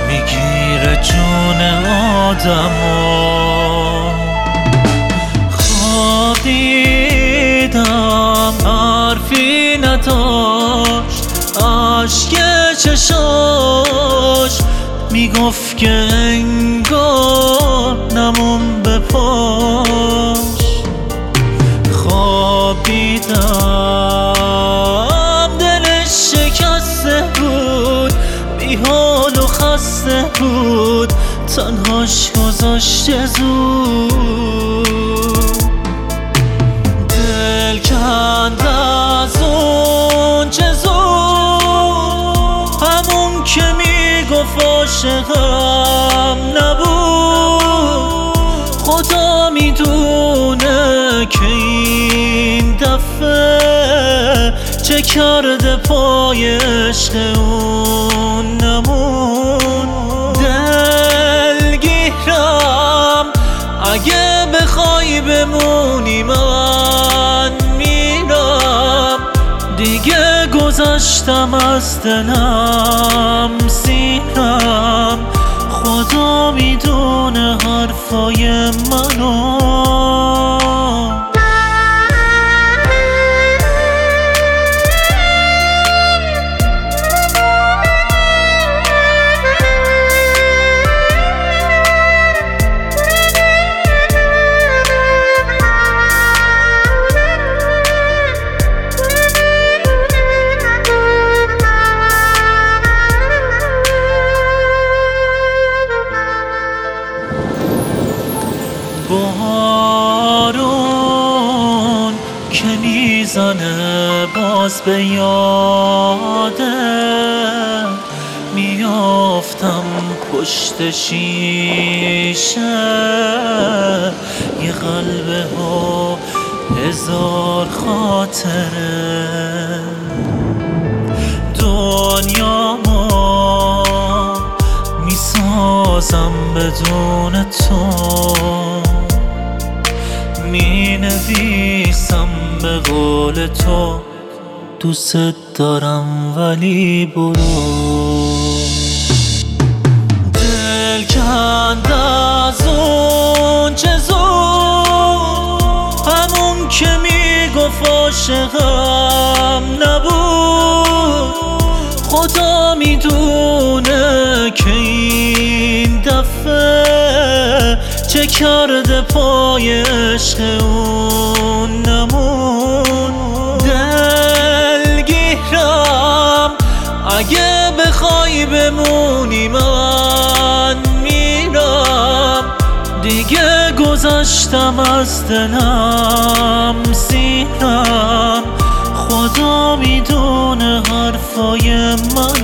میگیره جون آدمو. خواب دیدم حرفی نداشت، اشک چشاش میگفت که انگار نمون به پاش. خواب دیدم دلش شکسته بود، بی حال و خسته بود، تنهاش گذاشته زود. دل کند از اون چه زود، همون که میگفت عاشقم نبود. خدا میدونه که این دفعه چه کرده پای عشق اون نمون. دلگیرم اگه بخوای بمونی من میرم، دیگه گذشتم از دلم سیرم. خدا میدونه حرفای منو. بارون که میزنه باز به یاده، میافتم پشت شیشه، یه قلبه و هزار خاطره. دنیامو میسازم بدون تو، می نویسم به قول تو، دوست دارم ولی برو. دل کند از اون چه زود، همون که میگفت عاشقم نبود. خدا میدونه که این دفعه چه کرده پای عشق اون نمون. دلگیرم اگه بخوای بمونی من میرم، دیگه گذشتم از دلم سیرم. خدا میدونه حرفای من.